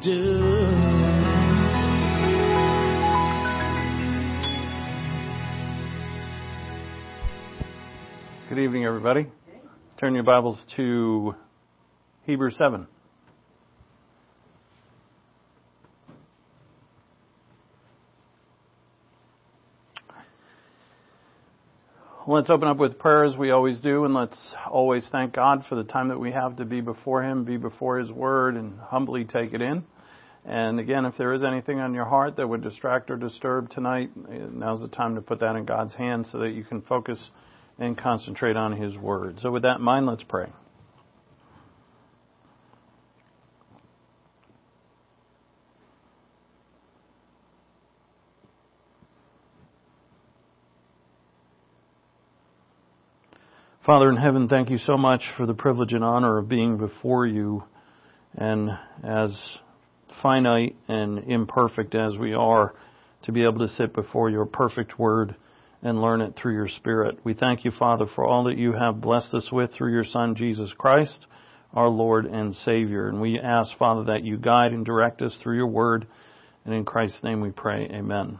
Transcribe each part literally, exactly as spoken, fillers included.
do. Good evening, everybody. Turn your Bibles to Hebrews seven. Let's open up with prayer as we always do, and let's always thank God for the time that we have to be before Him, be before His Word, and humbly take it in. And again, if there is anything on your heart that would distract or disturb tonight, now's the time to put that in God's hands so that you can focus and concentrate on His Word. So with that in mind, let's pray. Father in heaven, thank you so much for the privilege and honor of being before you. And as finite and imperfect as we are, to be able to sit before your perfect Word and learn it through your Spirit. We thank you, Father, for all that you have blessed us with through your Son, Jesus Christ, our Lord and Savior. And we ask, Father, that you guide and direct us through your Word. And in Christ's name we pray, amen.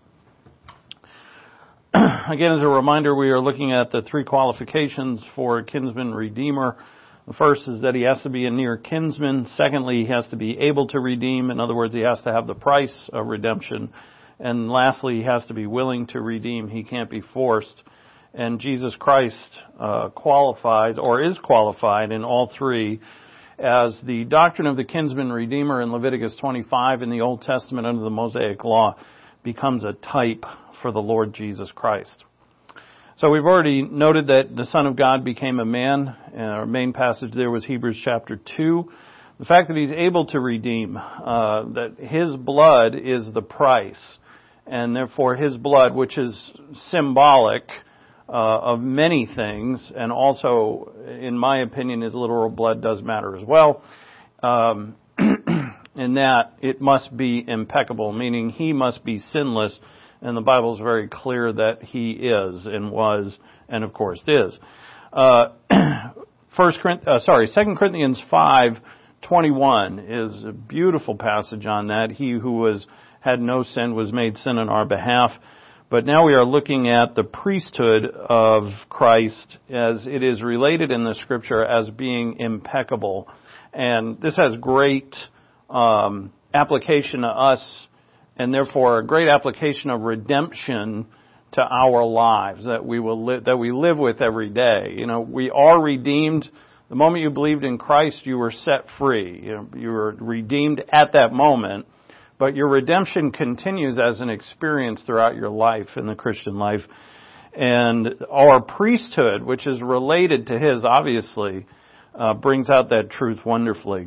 Again, as a reminder, we are looking at the three qualifications for a kinsman redeemer. The first is that he has to be a near kinsman. Secondly, he has to be able to redeem. In other words, he has to have the price of redemption. And lastly, he has to be willing to redeem. He can't be forced. And Jesus Christ uh, qualifies, or is qualified in all three, as the doctrine of the kinsman redeemer in Leviticus twenty-five in the Old Testament under the Mosaic Law becomes a type for the Lord Jesus Christ. So we've already noted that the Son of God became a man. And our main passage there was Hebrews chapter two. The fact that he's able to redeem, uh, that his blood is the price. And therefore his blood, which is symbolic uh, of many things, and also, in my opinion, his literal blood does matter as well, um, in that it must be impeccable, meaning he must be sinless. And the Bible is very clear that he is and was, and of course is. Uh, First, uh, sorry, Second Corinthians five twenty-one is a beautiful passage on that. He who was had no sin was made sin on our behalf. But now we are looking at the priesthood of Christ as it is related in the Scripture as being impeccable. And this has great um, application to us, and therefore a great application of redemption to our lives that we will live, that we live with every day. You know, we are redeemed. The moment you believed in Christ, you were set free. You know, you were redeemed at that moment. But your redemption continues as an experience throughout your life in the Christian life. And our priesthood, which is related to His, obviously, uh, brings out that truth wonderfully.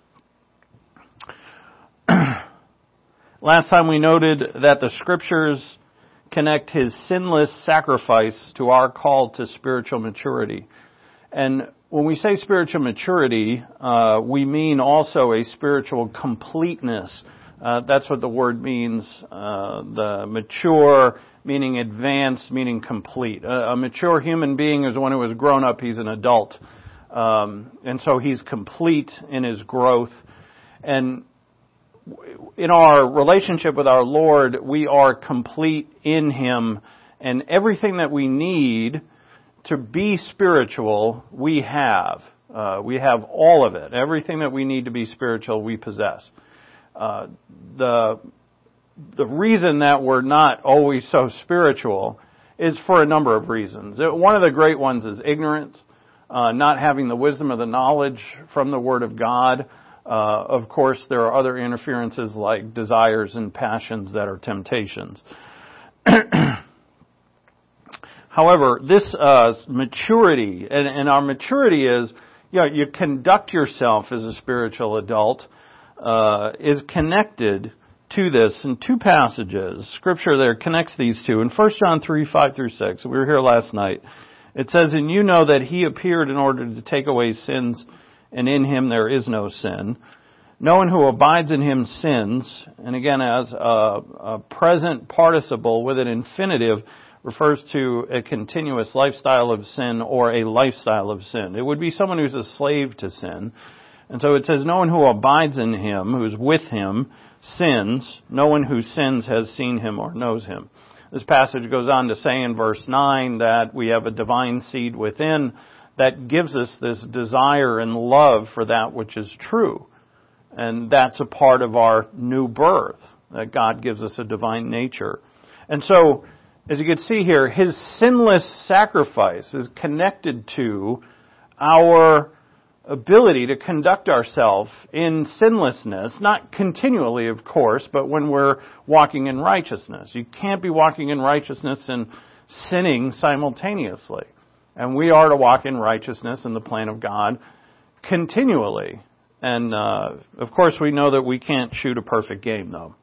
Last time we noted that the Scriptures connect His sinless sacrifice to our call to spiritual maturity. And when we say spiritual maturity, uh, we mean also a spiritual completeness. Uh, that's what the word means. Uh, the mature, meaning advanced, meaning complete. A, a mature human being is one who has grown up. He's an adult. Um, and so he's complete in his growth. And in our relationship with our Lord, we are complete in Him. And everything that we need to be spiritual, we have. Uh, we have all of it. Everything that we need to be spiritual, we possess. Uh, the the reason that we're not always so spiritual is for a number of reasons. One of the great ones is ignorance, uh, not having the wisdom or the knowledge from the Word of God. Uh, of course, there are other interferences like desires and passions that are temptations. However, this uh, maturity, and, and our maturity is, you know, you conduct yourself as a spiritual adult, Uh, is connected to this in two passages. Scripture there connects these two. In First John three, five through six, we were here last night. It says, "And you know that He appeared in order to take away sins, and in Him there is no sin. No one who abides in Him sins." And again, as a, a present participle with an infinitive, refers to a continuous lifestyle of sin or a lifestyle of sin. It would be someone who's a slave to sin. And so it says, no one who abides in him, who is with him, sins. No one who sins has seen him or knows him. This passage goes on to say in verse nine that we have a divine seed within that gives us this desire and love for that which is true. And that's a part of our new birth, that God gives us a divine nature. And so, as you can see here, his sinless sacrifice is connected to our ability to conduct ourselves in sinlessness, not continually, of course, but when we're walking in righteousness. You can't be walking in righteousness and sinning simultaneously. And we are to walk in righteousness in the plan of God continually. And, uh, of course, we know that we can't shoot a perfect game, though.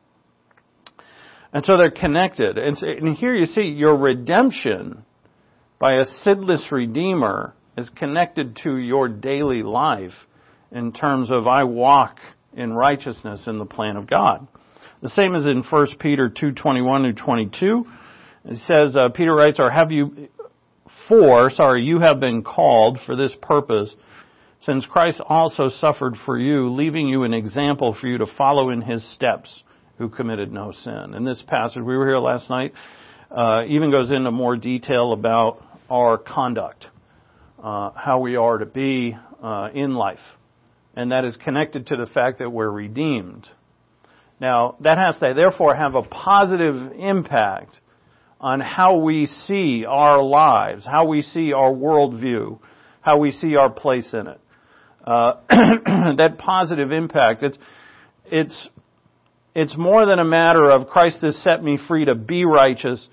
And so they're connected. And, so, and here you see your redemption by a sinless Redeemer is connected to your daily life in terms of I walk in righteousness in the plan of God. The same as in First Peter two twenty-one to twenty-two. It says, uh, Peter writes, or have you, for, sorry, you have been called for this purpose, since Christ also suffered for you, leaving you an example for you to follow in his steps, who committed no sin. And this passage, we were here last night, uh, even goes into more detail about our conduct. Uh, how we are to be uh, in life. And that is connected to the fact that we're redeemed. Now, that has to therefore have a positive impact on how we see our lives, how we see our worldview, how we see our place in it. Uh, that positive impact, it's, it's, it's more than a matter of Christ has set me free to be righteous.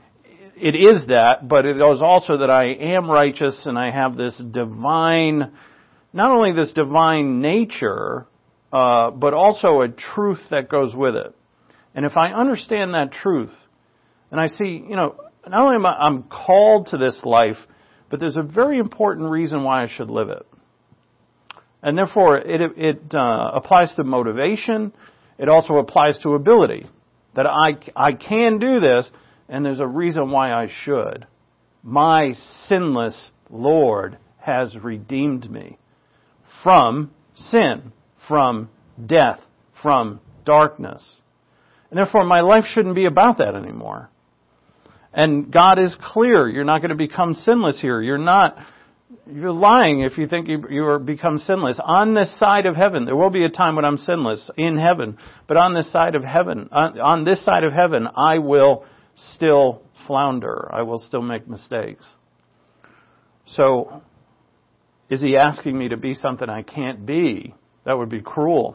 It is that, but it is also that I am righteous and I have this divine, not only this divine nature, uh, but also a truth that goes with it. And if I understand that truth, and I see, you know, not only am I I'm called to this life, but there's a very important reason why I should live it. And therefore, it, it uh, applies to motivation. It also applies to ability. That I, I can do this, and there's a reason why I should. My sinless Lord has redeemed me from sin, from death, from darkness. And therefore, my life shouldn't be about that anymore. And God is clear. You're not going to become sinless here. You're not, you're lying if you think you, you are become sinless. On this side of heaven, there will be a time when I'm sinless in heaven. But on this side of heaven, on, on this side of heaven, I will still flounder. I will still make mistakes. So, is he asking me to be something I can't be? That would be cruel.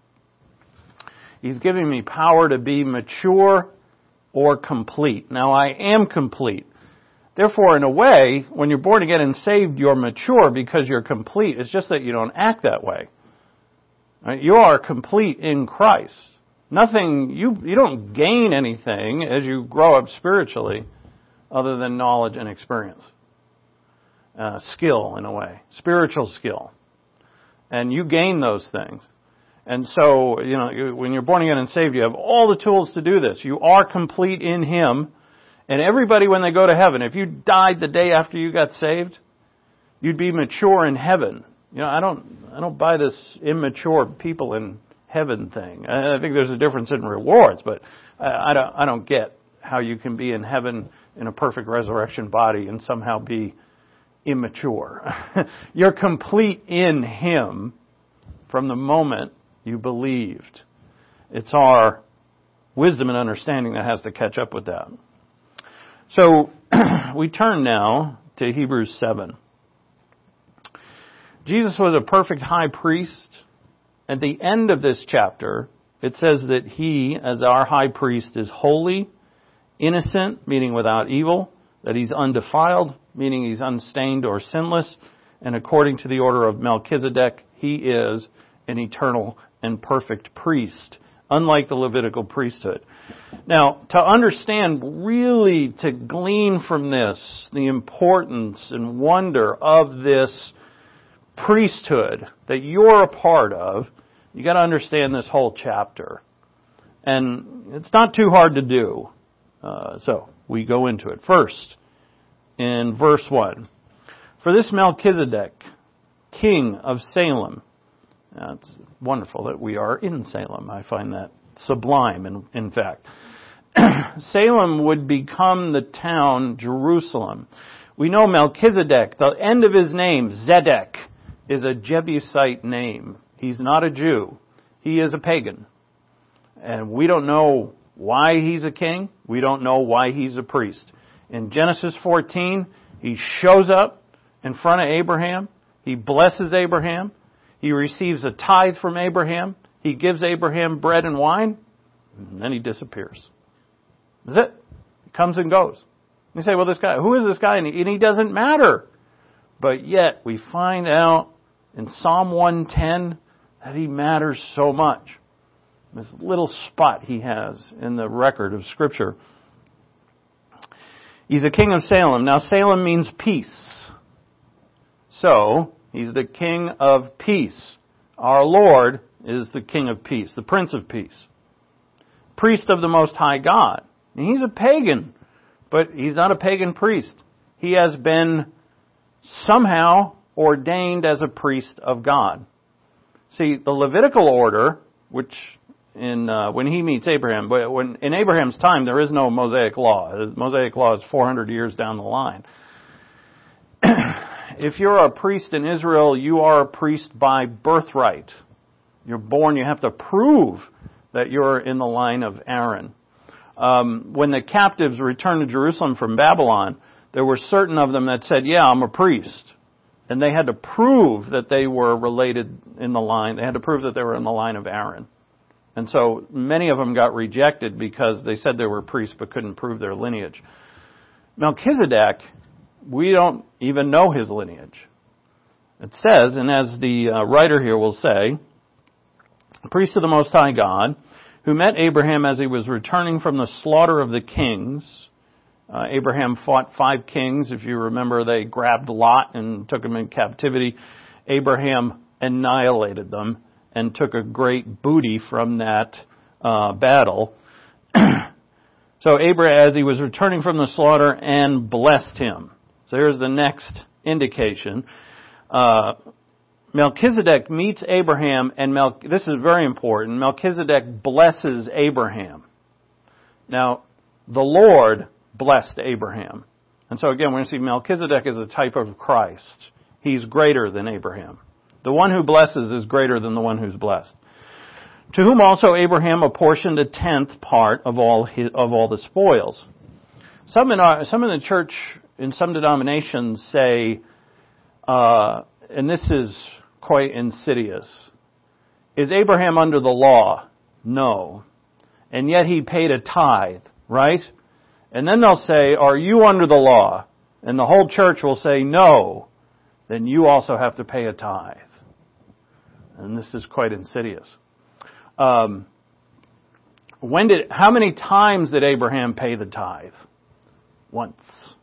He's giving me power to be mature or complete. Now, I am complete. Therefore, in a way, when you're born again and saved, you're mature because you're complete. It's just that you don't act that way. Right? You are complete in Christ. Nothing, you, you don't gain anything as you grow up spiritually other than knowledge and experience. Uh, skill, in a way. Spiritual skill. And you gain those things. And so, you know, you, when you're born again and saved, you have all the tools to do this. You are complete in Him. And everybody, when they go to heaven, if you died the day after you got saved, you'd be mature in heaven. You know, I don't, I don't buy this immature people in heaven thing. I think there's a difference in rewards, but I don't, I don't get how you can be in heaven in a perfect resurrection body and somehow be immature. You're complete in Him from the moment you believed. It's our wisdom and understanding that has to catch up with that. So we turn now to Hebrews seven. Jesus was a perfect high priest. At the end of this chapter, it says that He, as our high priest, is holy, innocent, meaning without evil, that He's undefiled, meaning He's unstained or sinless, and according to the order of Melchizedek, He is an eternal and perfect priest, unlike the Levitical priesthood. Now, to understand, really to glean from this, the importance and wonder of this priesthood that you're a part of, you got to understand this whole chapter. And it's not too hard to do. Uh, so, we go into it. First, in verse one. For this Melchizedek, king of Salem, Uh, it's wonderful that we are in Salem. I find that sublime, in, in fact. Salem would become the town Jerusalem. We know Melchizedek, the end of his name, Zedek, is a Jebusite name. He's not a Jew. He is a pagan. And we don't know why he's a king. We don't know why he's a priest. In Genesis fourteen, he shows up in front of Abraham. He blesses Abraham. He receives a tithe from Abraham. He gives Abraham bread and wine. And then he disappears. That's it. He comes and goes. You say, well, this guy, who is this guy? And he, and he doesn't matter. But yet, we find out in Psalm one ten that he matters so much. This little spot he has in the record of Scripture. He's a king of Salem. Now, Salem means peace. So, he's the king of peace. Our Lord is the king of peace, the Prince of Peace. Priest of the Most High God. And he's a pagan, but he's not a pagan priest. He has been somehow ordained as a priest of God. See, the Levitical order, which in uh, when he meets Abraham, when in Abraham's time there is no Mosaic law. The Mosaic law is four hundred years down the line. If you're a priest in Israel, you are a priest by birthright. You're born, you have to prove that you're in the line of Aaron. Um, when the captives returned to Jerusalem from Babylon, there were certain of them that said, yeah, I'm a priest. And they had to prove that they were related in the line. They had to prove that they were in the line of Aaron. And so many of them got rejected because they said they were priests but couldn't prove their lineage. Melchizedek, we don't even know his lineage. It says, and as the uh, writer here will say, priest of the Most High God, who met Abraham as he was returning from the slaughter of the kings. Uh, Abraham fought five kings. If you remember, they grabbed Lot and took him in captivity. Abraham annihilated them and took a great booty from that uh, battle. So Abraham, as he was returning from the slaughter, and blessed him. So here's the next indication. Uh, Melchizedek meets Abraham, and Mel- this is very important. Melchizedek blesses Abraham. Now, the Lord blessed Abraham. And so again, we're going to see Melchizedek is a type of Christ. He's greater than Abraham. The one who blesses is greater than the one who's blessed. To whom also Abraham apportioned a tenth part of all his, of all the spoils. Some in our, some in the church, in some denominations, say, uh, and this is quite insidious. Is Abraham under the law? No. And yet he paid a tithe, right? And then they'll say, are you under the law? And the whole church will say, no. Then you also have to pay a tithe. And this is quite insidious. Um, when did, how many times did Abraham pay the tithe? Once.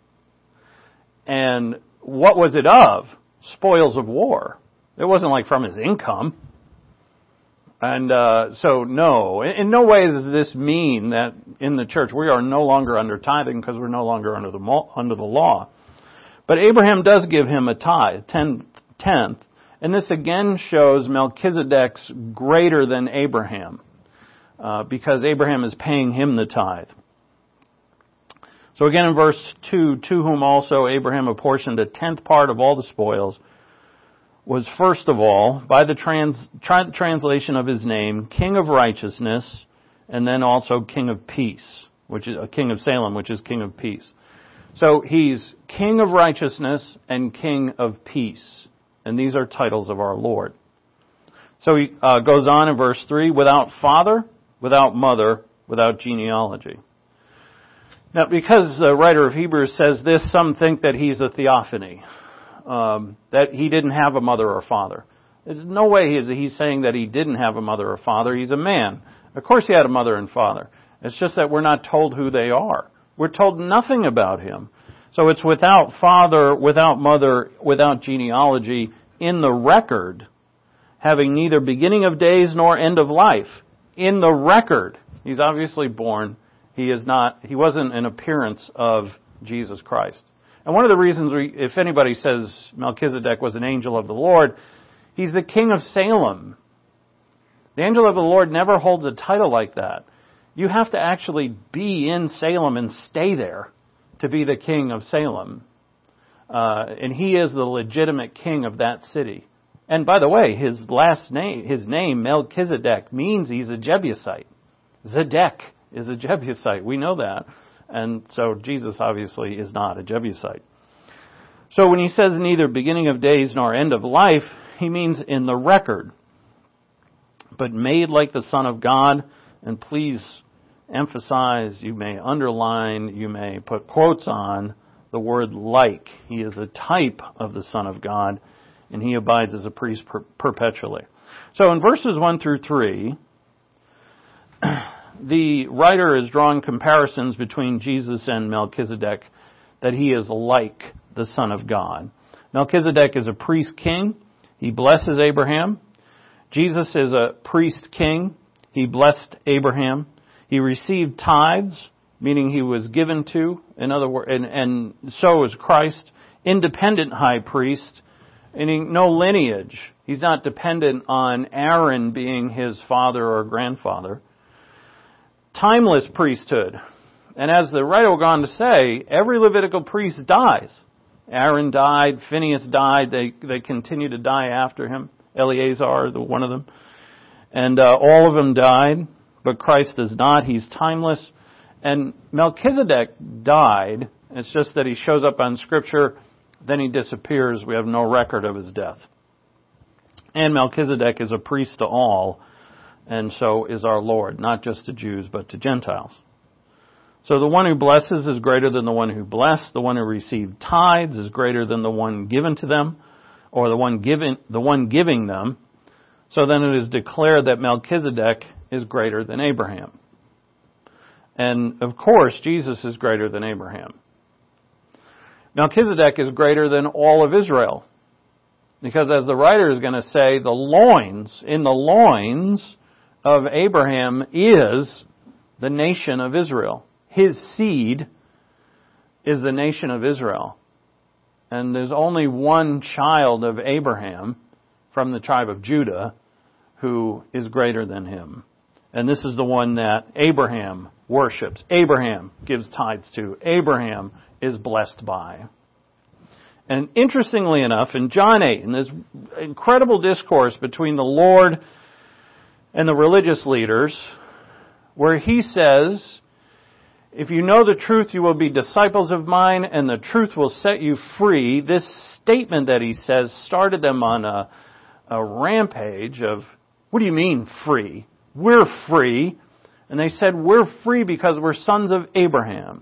And what was it of? Spoils of war. It wasn't like from his income. And uh, so, no. In, in no way does this mean that in the church we are no longer under tithing because we're no longer under the under the law. But Abraham does give him a tithe, ten, tenth. And this again shows Melchizedek's greater than Abraham. Uh, because Abraham is paying him the tithe. So again in verse two, to whom also Abraham apportioned a tenth part of all the spoils, was first of all, by the trans, tra- translation of his name, King of Righteousness, and then also King of Peace, which is a King of Salem, which is King of Peace. So he's King of Righteousness and King of Peace. And these are titles of our Lord. So he uh, goes on in verse three, without father, without mother, without genealogy. Now, because the writer of Hebrews says this, some think that he's a theophany. Um, that he didn't have a mother or father. There's no way he's, he's saying that he didn't have a mother or father. He's a man. Of course he had a mother and father. It's just that we're not told who they are. We're told nothing about him. So it's without father, without mother, without genealogy in the record, having neither beginning of days nor end of life. In the record. He's obviously born. He is not, he wasn't an appearance of Jesus Christ. And one of the reasons, we, if anybody says Melchizedek was an angel of the Lord, He's the King of Salem. The angel of the Lord never holds a title like that. You have to actually be in Salem and stay there to be the King of Salem. Uh, and he is the legitimate king of that city. And by the way, his last name, his name, Melchizedek, means he's a Jebusite. Zedek is a Jebusite. We know that. And so Jesus obviously is not a Jebusite. So when he says neither beginning of days nor end of life, he means in the record. But made like the Son of God, and please emphasize, you may underline, you may put quotes on the word like. He is a type of the Son of God, and he abides as a priest per- perpetually. So in verses one through three, the writer is drawing comparisons between Jesus and Melchizedek, that he is like the Son of God. Melchizedek is a priest king. He blesses Abraham. Jesus is a priest king. He blessed Abraham. He received tithes, meaning he was given to. In other words, and, and so is Christ, independent high priest, meaning no lineage. He's not dependent on Aaron being his father or grandfather. Timeless priesthood. And as the writer will go on to say, every Levitical priest dies. Aaron died, Phinehas died, they, they continue to die after him. Eleazar, the one of them. And uh, all of them died, but Christ does not. He's timeless. And Melchizedek died. It's just that he shows up on Scripture, then he disappears. We have no record of his death. And Melchizedek is a priest to all, and so is our Lord, not just to Jews, but to Gentiles. So the one who blesses is greater than the one who blessed. The one who received tithes is greater than the one given to them, or the one giving, the one giving them. So then it is declared that Melchizedek is greater than Abraham. And of course, Jesus is greater than Abraham. Melchizedek is greater than all of Israel. Because as the writer is going to say, the loins, in the loins of Abraham is the nation of Israel. His seed is the nation of Israel. And there's only one child of Abraham from the tribe of Judah who is greater than him. And this is the one that Abraham worships. Abraham gives tithes to. Abraham is blessed by. And interestingly enough, in John eight, in this incredible discourse between the Lord and the religious leaders, where he says, if you know the truth, you will be disciples of mine, and the truth will set you free. This statement that he says started them on a, a rampage of, what do you mean free? We're free. And they said, we're free because we're sons of Abraham.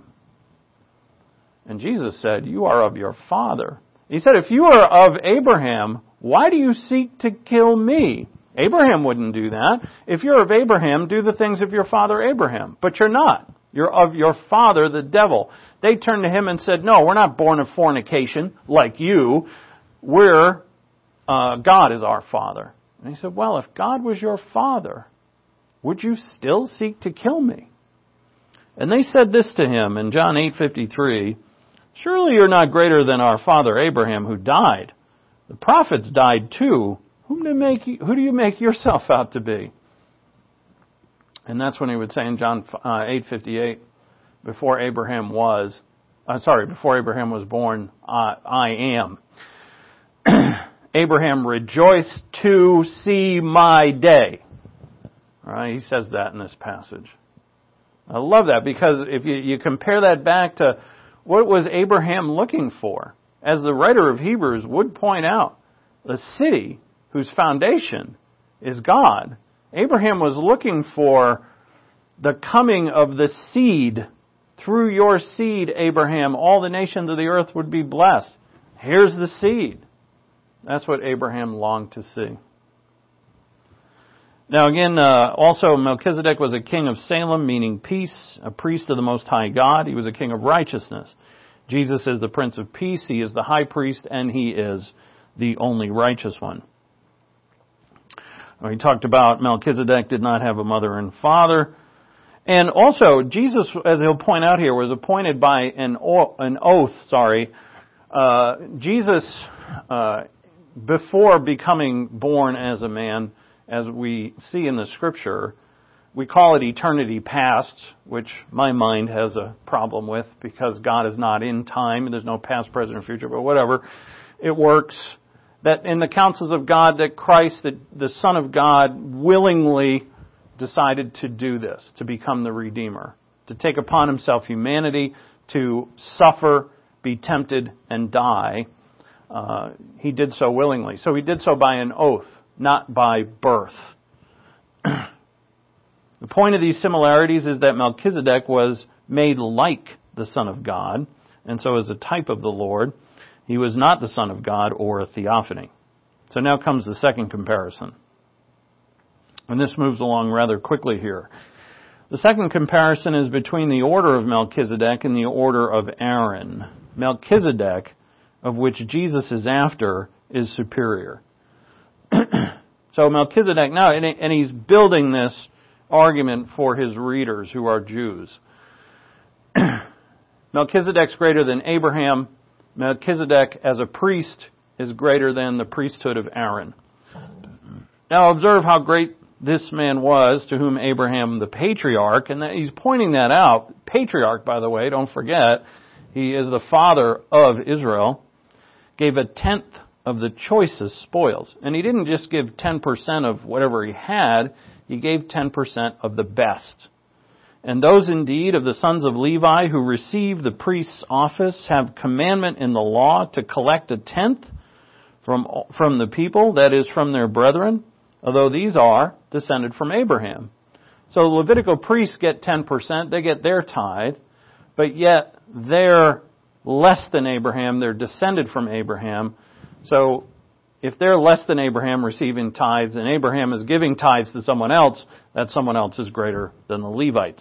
And Jesus said, you are of your father. He said, if you are of Abraham, why do you seek to kill me? Abraham wouldn't do that. If you're of Abraham, do the things of your father Abraham. But you're not. You're of your father, the devil. They turned to him and said, no, we're not born of fornication like you. We're, uh, God is our father. And he said, well, if God was your father, would you still seek to kill me? And they said this to him in John eight fifty-three, surely you're not greater than our father Abraham who died. The prophets died too. Whom do you make, who do you make yourself out to be? And that's when he would say in John eight fifty-eight, before Abraham was, uh, sorry, before Abraham was born, uh, I am. Abraham rejoiced to see my day. All right, he says that in this passage. I love that because if you, you compare that back to what was Abraham looking for, as the writer of Hebrews would point out, the city whose foundation is God. Abraham was looking for the coming of the seed. Through your seed, Abraham, all the nations of the earth would be blessed. Here's the seed. That's what Abraham longed to see. Now again, uh, also Melchizedek was a king of Salem, meaning peace, a priest of the Most High God. He was a king of righteousness. Jesus is the Prince of Peace. He is the high priest, and he is the only righteous one. We talked about Melchizedek did not have a mother and father. And also, Jesus, as he'll point out here, was appointed by an, o- an oath, sorry. Uh, Jesus, uh, before becoming born as a man, as we see in the Scripture, we call it eternity past, which my mind has a problem with because God is not in time. There's no past, present, or future, but whatever. It works that in the counsels of God that Christ, the, the Son of God, willingly decided to do this, to become the Redeemer, to take upon himself humanity, to suffer, be tempted, and die. Uh, he did so willingly. So he did so by an oath, not by birth. The point of these similarities is that Melchizedek was made like the Son of God, and so as a type of the Lord, he was not the Son of God or a theophany. So now comes the second comparison. And this moves along rather quickly here. The second comparison is between the order of Melchizedek and the order of Aaron. Melchizedek, of which Jesus is after, is superior. So Melchizedek, now, and he's building this argument for his readers who are Jews. Melchizedek's greater than Abraham. Melchizedek as a priest is greater than the priesthood of Aaron. Now observe how great this man was to whom Abraham the patriarch, and that he's pointing that out. Patriarch, by the way, don't forget, he is the father of Israel, gave a tenth of the choicest spoils. And he didn't just give ten percent of whatever he had, he gave ten percent of the best. And those indeed of the sons of Levi who receive the priest's office have commandment in the law to collect a tenth from, from the people, that is, from their brethren, although these are descended from Abraham. So the Levitical priests get ten percent, they get their tithe, but yet they're less than Abraham, they're descended from Abraham. So if they're less than Abraham receiving tithes and Abraham is giving tithes to someone else, that someone else is greater than the Levites.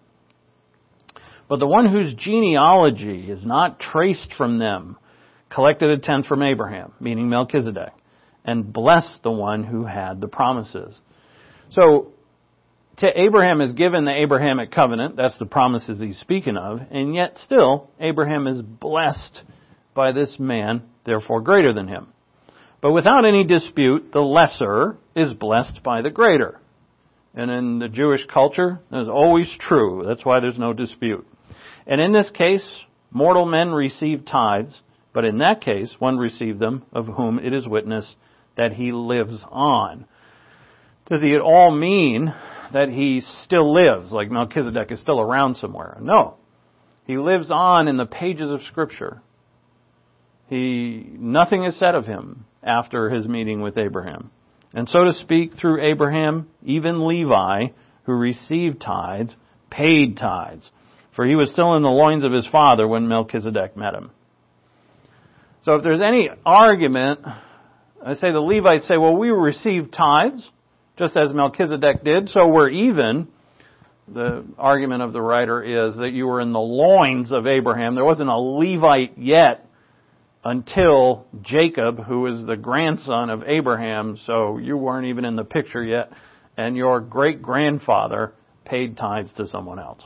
But the one whose genealogy is not traced from them collected a tenth from Abraham, meaning Melchizedek, and blessed the one who had the promises. So to Abraham is given the Abrahamic covenant, that's the promises he's speaking of, and yet still Abraham is blessed by this man, therefore greater than him. But without any dispute, the lesser is blessed by the greater. And in the Jewish culture, that's always true. That's why there's no dispute. And in this case, mortal men receive tithes, but in that case, one received them, of whom it is witness that he lives on. Does he at all mean that he still lives, like Melchizedek is still around somewhere? No. He lives on in the pages of Scripture. He, nothing is said of him after his meeting with Abraham. And so to speak, through Abraham, even Levi, who received tithes, paid tithes, for he was still in the loins of his father when Melchizedek met him. So if there's any argument, I say the Levites say, well, we received tithes, just as Melchizedek did, so we're even. The argument of the writer is that you were in the loins of Abraham. There wasn't a Levite yet until Jacob, who is the grandson of Abraham, so you weren't even in the picture yet, and your great-grandfather paid tithes to someone else.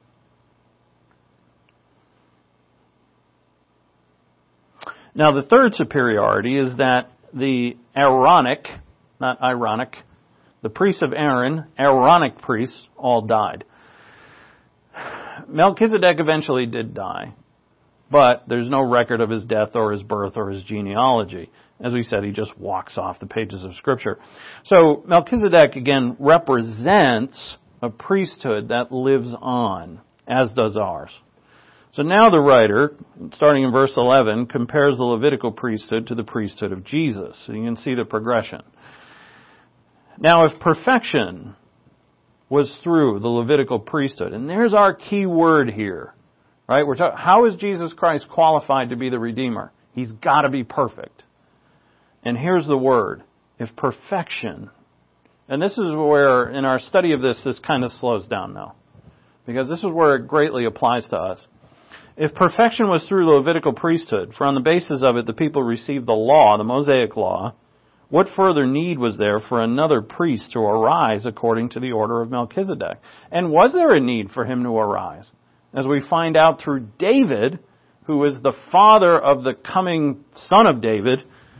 Now, the third superiority is that the Aaronic, not ironic, the priests of Aaron, Aaronic priests, all died. Melchizedek eventually did die, but there's no record of his death or his birth or his genealogy. As we said, he just walks off the pages of Scripture. So Melchizedek, again, represents a priesthood that lives on, as does ours. So now the writer, starting in verse eleven, compares the Levitical priesthood to the priesthood of Jesus. So you can see the progression. Now, if perfection was through the Levitical priesthood, and there's our key word here, right? We're talking, how is Jesus Christ qualified to be the Redeemer? He's got to be perfect. And here's the word, if perfection, and this is where, in our study of this, this kind of slows down now, because this is where it greatly applies to us. If perfection was through the Levitical priesthood, for on the basis of it the people received the law, the Mosaic law, what further need was there for another priest to arise according to the order of Melchizedek? And was there a need for him to arise? As we find out through David, who is the father of the coming son of David,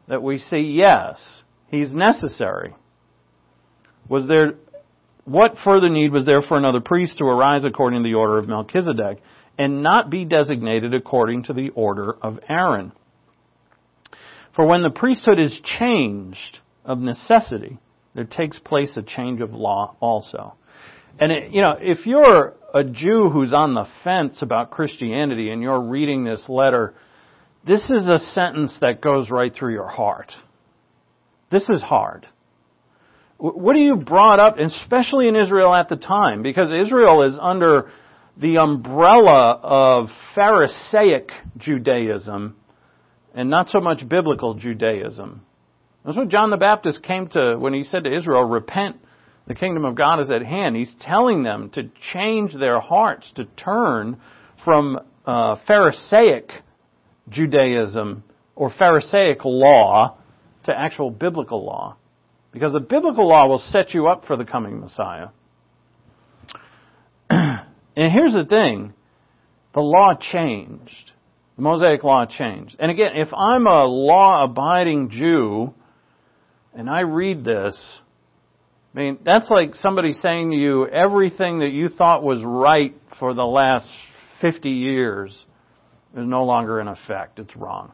that we see, yes, he's necessary. Was there, what further need was there for another priest to arise according to the order of Melchizedek and not be designated according to the order of Aaron? For when the priesthood is changed of necessity, there takes place a change of law also. And, it, you know, if you're a Jew who's on the fence about Christianity and you're reading this letter, this is a sentence that goes right through your heart. This is hard. What are you brought up, especially in Israel at the time? Because Israel is under the umbrella of Pharisaic Judaism and not so much biblical Judaism. That's what John the Baptist came to when he said to Israel, repent, the kingdom of God is at hand. He's telling them to change their hearts, to turn from uh, Pharisaic Judaism or Pharisaic law to actual biblical law. Because the biblical law will set you up for the coming Messiah. And here's the thing. The law changed. The Mosaic law changed. And again, if I'm a law-abiding Jew and I read this, I mean, that's like somebody saying to you, everything that you thought was right for the last fifty years is no longer in effect. It's wrong.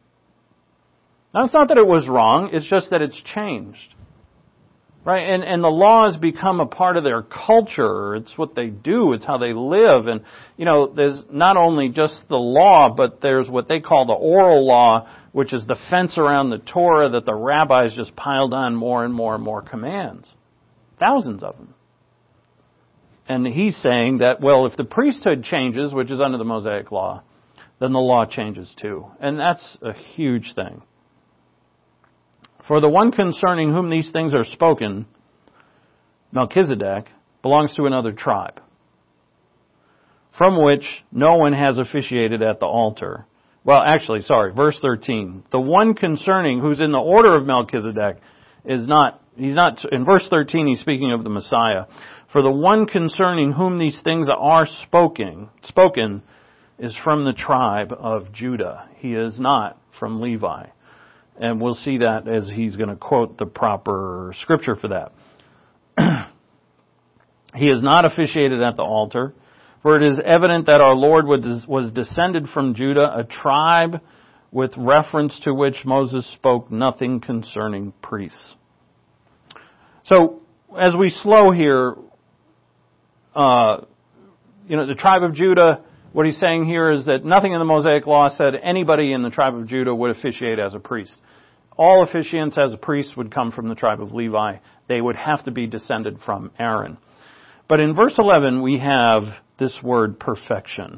Now, it's not that it was wrong. It's just that it's changed. Right? And, and the laws become a part of their culture. It's what they do. It's how they live. And, you know, there's not only just the law, but there's what they call the oral law, which is the fence around the Torah that the rabbis just piled on more and more and more commands. Thousands of them. And he's saying that, well, if the priesthood changes, which is under the Mosaic law, then the law changes too. And that's a huge thing. For the one concerning whom these things are spoken, Melchizedek, belongs to another tribe, from which no one has officiated at the altar. Well, actually, sorry, verse thirteen. The one concerning who's in the order of Melchizedek is not, he's not, in verse thirteen he's speaking of the Messiah. For the one concerning whom these things are spoken, spoken is from the tribe of Judah. He is not from Levi. And we'll see that as he's going to quote the proper scripture for that. He is not officiated at the altar, for it is evident that our Lord was descended from Judah, a tribe with reference to which Moses spoke nothing concerning priests. So, as we slow here, uh, you know, the tribe of Judah, what he's saying here is that nothing in the Mosaic law said anybody in the tribe of Judah would officiate as a priest. All officiants as a priest would come from the tribe of Levi. They would have to be descended from Aaron. But in verse eleven, we have this word perfection.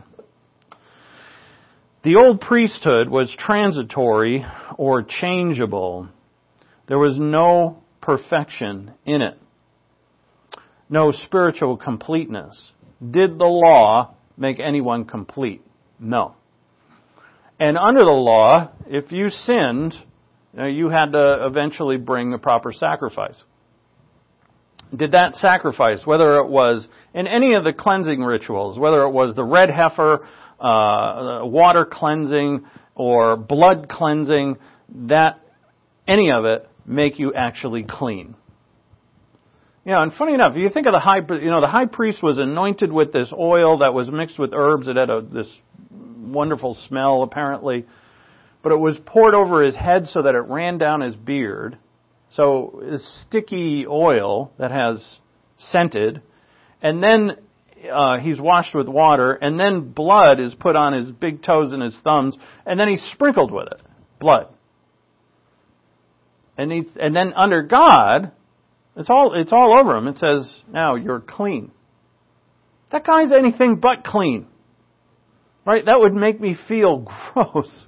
The old priesthood was transitory or changeable. There was no perfection in it. No spiritual completeness. Did the law make anyone complete? No. And under the law, if you sinned, you know, you had to eventually bring the proper sacrifice. Did that sacrifice, whether it was in any of the cleansing rituals, whether it was the red heifer, uh, water cleansing, or blood cleansing, that any of it make you actually clean? You know, and funny enough, you think of the high, you know, the high priest was anointed with this oil that was mixed with herbs. It had a, this wonderful smell, apparently. But it was poured over his head so that it ran down his beard. So it's sticky oil that has scented. And then uh, he's washed with water. And then blood is put on his big toes and his thumbs. And then he's sprinkled with it. Blood. And, he, and then under God, it's all, it's all over him. It says, now you're clean. That guy's anything but clean. Right? That would make me feel gross.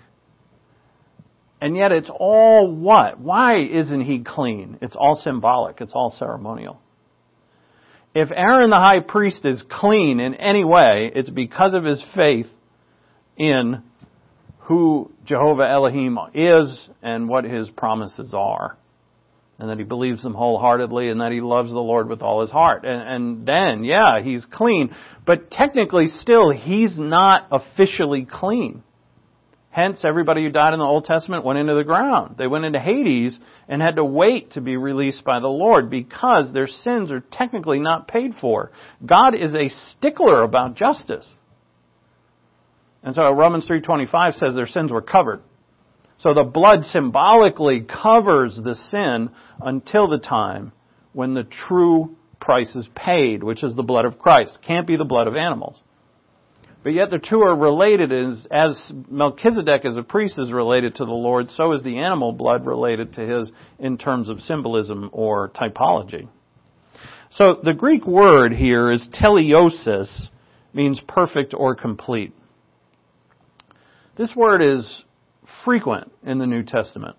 And yet it's all what? Why isn't he clean? It's all symbolic. It's all ceremonial. If Aaron the high priest is clean in any way, it's because of his faith in who Jehovah Elohim is and what his promises are. And that he believes them wholeheartedly and that he loves the Lord with all his heart. And, and then, yeah, he's clean. But technically still, he's not officially clean. Hence, everybody who died in the Old Testament went into the ground. They went into Hades and had to wait to be released by the Lord because their sins are technically not paid for. God is a stickler about justice. And so Romans three twenty-five says their sins were covered. So the blood symbolically covers the sin until the time when the true price is paid, which is the blood of Christ. Can't be the blood of animals. But yet the two are related as, as Melchizedek as a priest is related to the Lord, so is the animal blood related to his in terms of symbolism or typology. So the Greek word here is teleiosis, means perfect or complete. This word is frequent in the New Testament.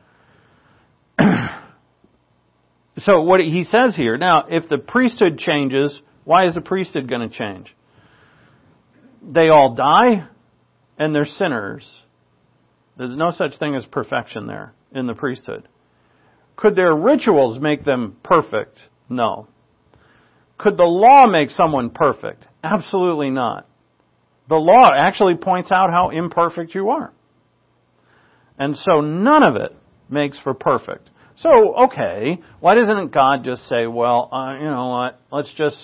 So what he says here, now if the priesthood changes, why is the priesthood going to change? They all die, and they're sinners. There's no such thing as perfection there in the priesthood. Could their rituals make them perfect? No. Could the law make someone perfect? Absolutely not. The law actually points out how imperfect you are. And so none of it makes for perfect. So, okay, why doesn't God just say, well, uh, you know what, let's just...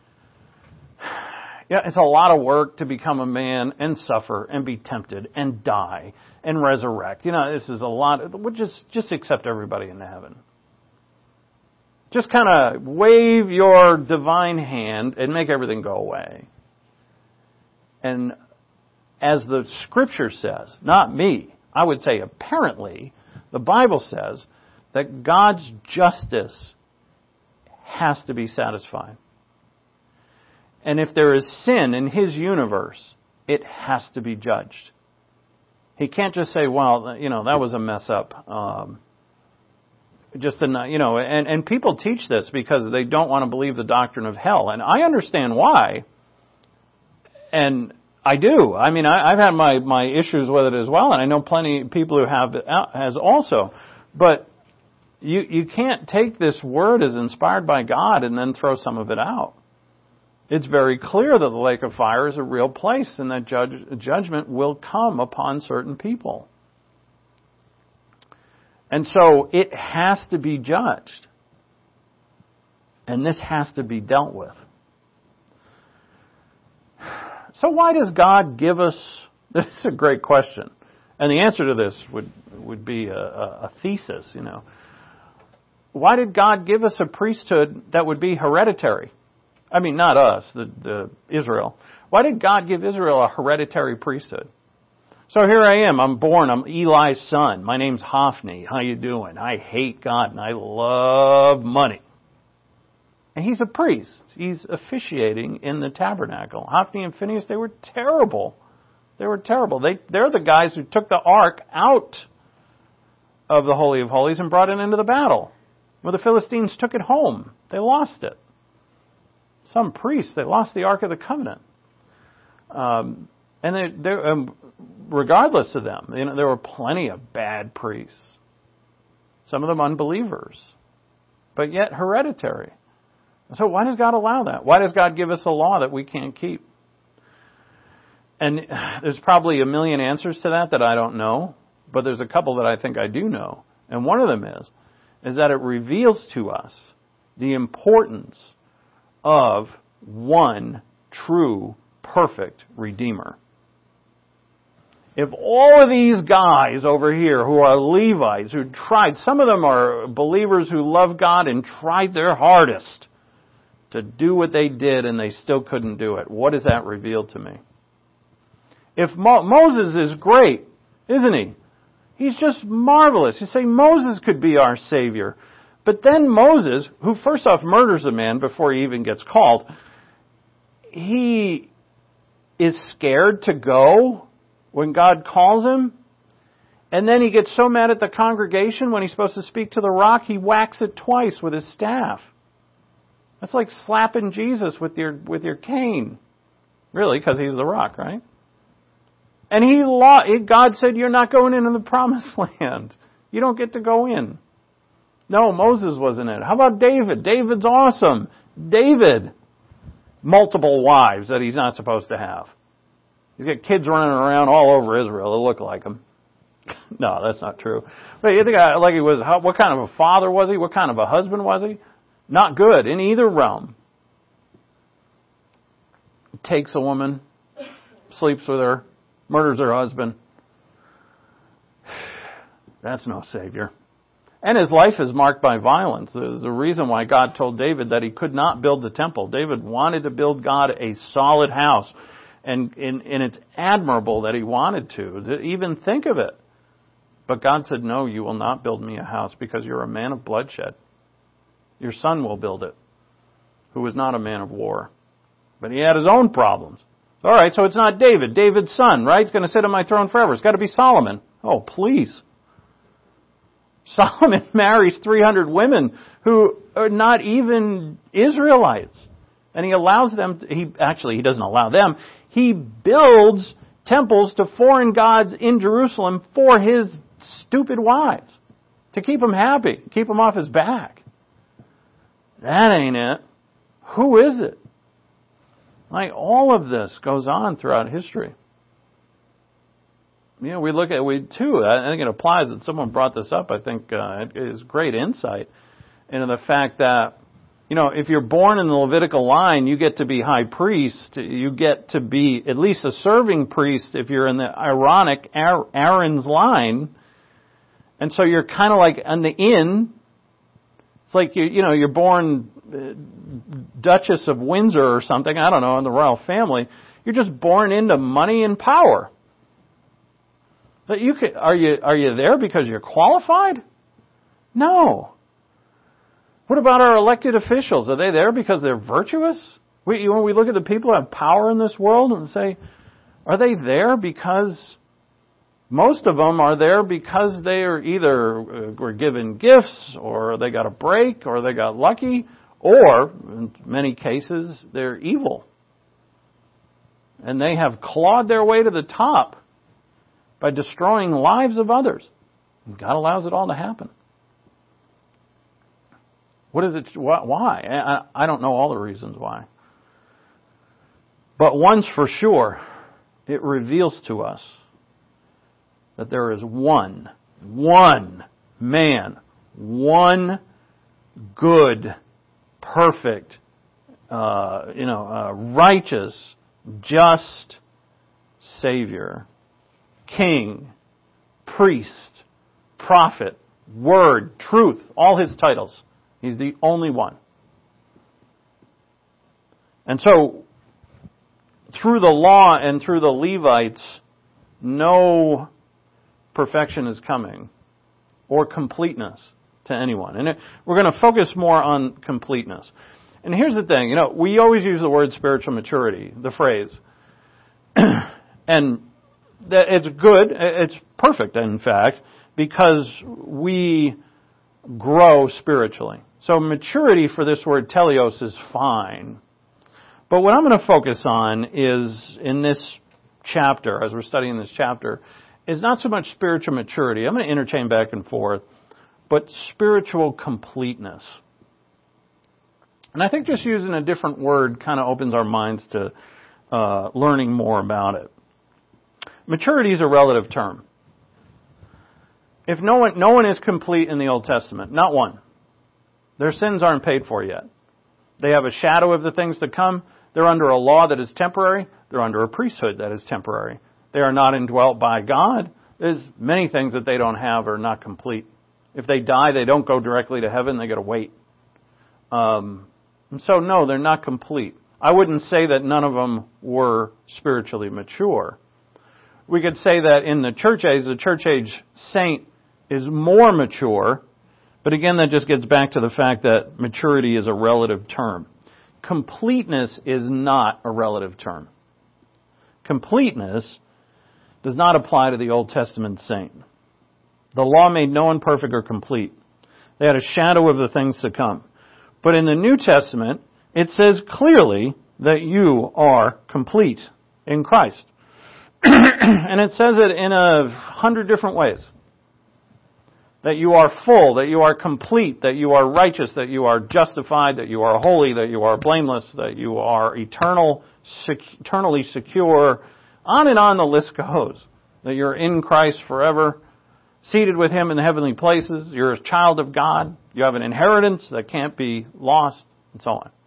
Yeah, it's a lot of work to become a man and suffer and be tempted and die and resurrect. You know, this is a lot. We'll just, just accept everybody into heaven. Just kind of wave your divine hand and make everything go away. And as the Scripture says, not me, I would say apparently, the Bible says that God's justice has to be satisfied. And if there is sin in His universe, it has to be judged. He can't just say, well, you know, that was a mess up. Um, just, a, you know, and, and people teach this because they don't want to believe the doctrine of hell. And I understand why. And I do. I mean, I, I've had my, my issues with it as well. And I know plenty of people who have has also. But you, you can't take this word as inspired by God and then throw some of it out. It's very clear that the lake of fire is a real place and that judge, judgment will come upon certain people. And so it has to be judged. And this has to be dealt with. So why does God give us... This is a great question. And the answer to this would, would be a, a thesis, you know. Why did God give us a priesthood that would be hereditary? I mean, not us, the, the Israel. Why did God give Israel a hereditary priesthood? So here I am. I'm born. I'm Eli's son. My name's Hophni. How you doing? I hate God and I love money. And he's a priest. He's officiating in the tabernacle. Hophni and Phinehas, they were terrible. They were terrible. They, they're the guys who took the ark out of the Holy of Holies and brought it into the battle. Well, the Philistines took it home. They lost it. Some priests, they lost the Ark of the Covenant. Um, and they, they, um, regardless of them, you know, there were plenty of bad priests. Some of them unbelievers. But yet hereditary. So why does God allow that? Why does God give us a law that we can't keep? And there's probably a million answers to that that I don't know. But there's a couple that I think I do know. And one of them is, is that it reveals to us the importance of one true, perfect Redeemer. If all of these guys over here who are Levites, who tried, some of them are believers who love God and tried their hardest to do what they did and they still couldn't do it, what does that reveal to me? If Mo- Moses is great, isn't he? He's just marvelous. You say Moses could be our Savior. But then Moses, who first off murders a man before he even gets called, he is scared to go when God calls him. And then he gets so mad at the congregation when he's supposed to speak to the rock, he whacks it twice with his staff. That's like slapping Jesus with your with your cane. Really, because he's the rock, right? And he God said, you're not going into the promised land. You don't get to go in. No, Moses wasn't it. How about David? David's awesome. David, multiple wives that he's not supposed to have. He's got kids running around all over Israel that look like him. No, that's not true. But you think like he was, what kind of a father was he? What kind of a husband was he? Not good in either realm. Takes a woman, sleeps with her, murders her husband. That's no Savior. And his life is marked by violence. There's the reason why God told David that he could not build the temple. David wanted to build God a solid house. And, and, and it's admirable that he wanted to, to even think of it. But God said, no, you will not build me a house because you're a man of bloodshed. Your son will build it, who was not a man of war. But he had his own problems. All right, so it's not David. David's son, right? He's going to sit on my throne forever. It's got to be Solomon. Oh, please. Solomon marries three hundred women who are not even Israelites. And he allows them, to, he actually, he doesn't allow them. He builds temples to foreign gods in Jerusalem for his stupid wives. To keep them happy. Keep them off his back. That ain't it. Who is it? Like, all of this goes on throughout history. You know, we look at, we too, I think it applies that someone brought this up, I think uh, it is great insight into the fact that, you know, if you're born in the Levitical line, you get to be high priest, you get to be at least a serving priest if you're in the Aaronic, Aaron's line, and so you're kind of like on the in. It's like, you, you know, you're born uh, Duchess of Windsor or something, I don't know, in the royal family. You're just born into money and power. But you could, are you are you there because you're qualified? No. What about our elected officials? Are they there because they're virtuous? We, when we look at the people who have power in this world and say, are they there because most of them are there because they are either uh, were given gifts or they got a break or they got lucky or, in many cases, they're evil. And they have clawed their way to the top by destroying lives of others. And God allows it all to happen. What is it? Why? I don't know all the reasons why. But one's for sure, it reveals to us that there is one, one man, one good, perfect, uh, you know, uh, righteous, just Savior, King, priest, prophet, word, truth, all his titles. He's the only one. And so, through the law and through the Levites, no perfection is coming or completeness to anyone. And we're going to focus more on completeness. And here's the thing, you know, we always use the word spiritual maturity, the phrase. And that it's good, it's perfect, in fact, because we grow spiritually. So maturity for this word teleos is fine. But what I'm going to focus on is, in this chapter, as we're studying this chapter, is not so much spiritual maturity. I'm going to interchange back and forth, but spiritual completeness. And I think just using a different word kind of opens our minds to uh, learning more about it. Maturity is a relative term. If no one, no one is complete in the Old Testament, not one. Their sins aren't paid for yet. They have a shadow of the things to come. They're under a law that is temporary. They're under a priesthood that is temporary. They are not indwelt by God. There's many things that they don't have are not complete. If they die, they don't go directly to heaven. They got to wait. Um, and so, no, they're not complete. I wouldn't say that none of them were spiritually mature. We could say that in the church age, the church age saint is more mature. But again, that just gets back to the fact that maturity is a relative term. Completeness is not a relative term. Completeness does not apply to the Old Testament saint. The law made no one perfect or complete. They had a shadow of the things to come. But in the New Testament, it says clearly that you are complete in Christ. And it says it in a hundred different ways. That you are full, that you are complete, that you are righteous, that you are justified, that you are holy, that you are blameless, that you are eternal, sec- eternally secure, On and on the list goes. That you're in Christ forever, seated with Him in the heavenly places, you're a child of God, you have an inheritance that can't be lost, and so on.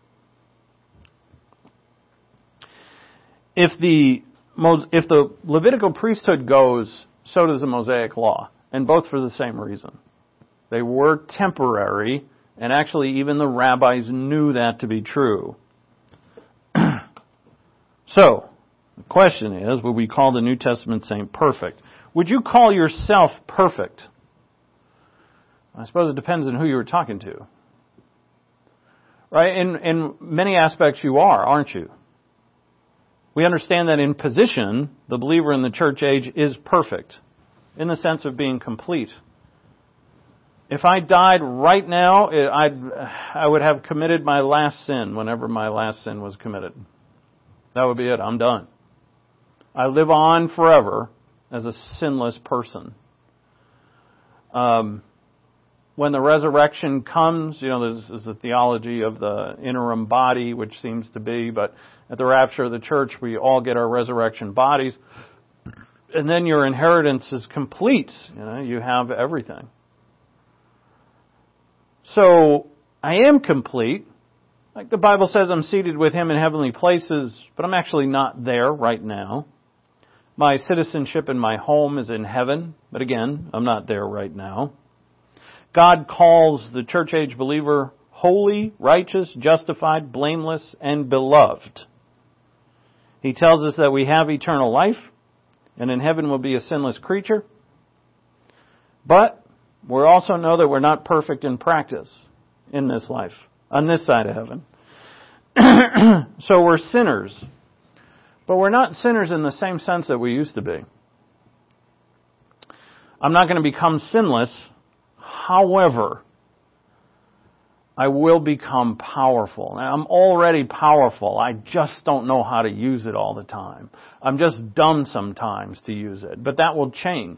If the, if the Levitical priesthood goes, so does the Mosaic law, and both for the same reason. They were temporary, and actually even the rabbis knew that to be true. So, the question is, would we call the New Testament saint perfect? Would you call yourself perfect? I suppose it depends on who you were talking to. Right? In, in many aspects you are, aren't you? We understand that in position, the believer in the church age is perfect, in the sense of being complete. If I died right now, I'd, I would have committed my last sin whenever my last sin was committed. That would be it. I'm done. I live on forever as a sinless person. Um, when the resurrection comes, you know, this is the theology of the interim body, which seems to be, but at the rapture of the church, we all get our resurrection bodies. And then your inheritance is complete. You know, you have everything. So, I am complete. Like the Bible says, I'm seated with Him in heavenly places, but I'm actually not there right now. My citizenship and my home is in heaven, but again, I'm not there right now. God calls the church age believer holy, righteous, justified, blameless, and beloved. He tells us that we have eternal life, and in heaven we'll be a sinless creature. But we also know that we're not perfect in practice in this life, on this side of heaven. So we're sinners. But we're not sinners in the same sense that we used to be. I'm not going to become sinless. However, I will become powerful. Now, I'm already powerful. I just don't know how to use it all the time. I'm just dumb sometimes to use it. But that will change.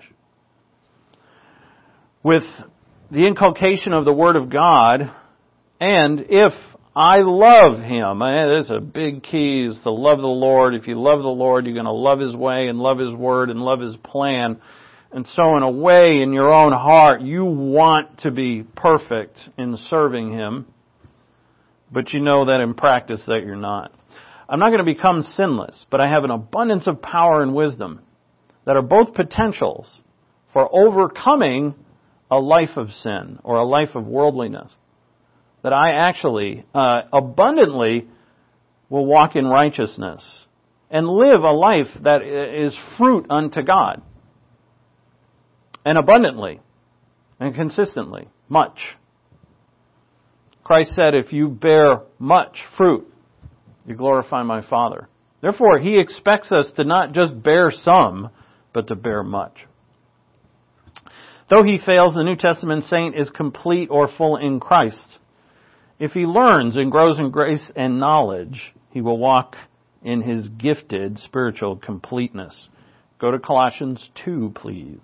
With the inculcation of the Word of God, and if I love Him. That's a big key, is to love the Lord. If you love the Lord, you're going to love His way and love His Word and love His plan. And so in a way, in your own heart, you want to be perfect in serving Him. But you know that in practice that you're not. I'm not going to become sinless, but I have an abundance of power and wisdom that are both potentials for overcoming a life of sin or a life of worldliness. That I actually uh, abundantly will walk in righteousness and live a life that is fruit unto God. And abundantly and consistently, much. Christ said, if you bear much fruit, you glorify my Father. Therefore, He expects us to not just bear some, but to bear much. Though he fails, the New Testament saint is complete or full in Christ. If he learns and grows in grace and knowledge, he will walk in his gifted spiritual completeness. Go to Colossians two, please.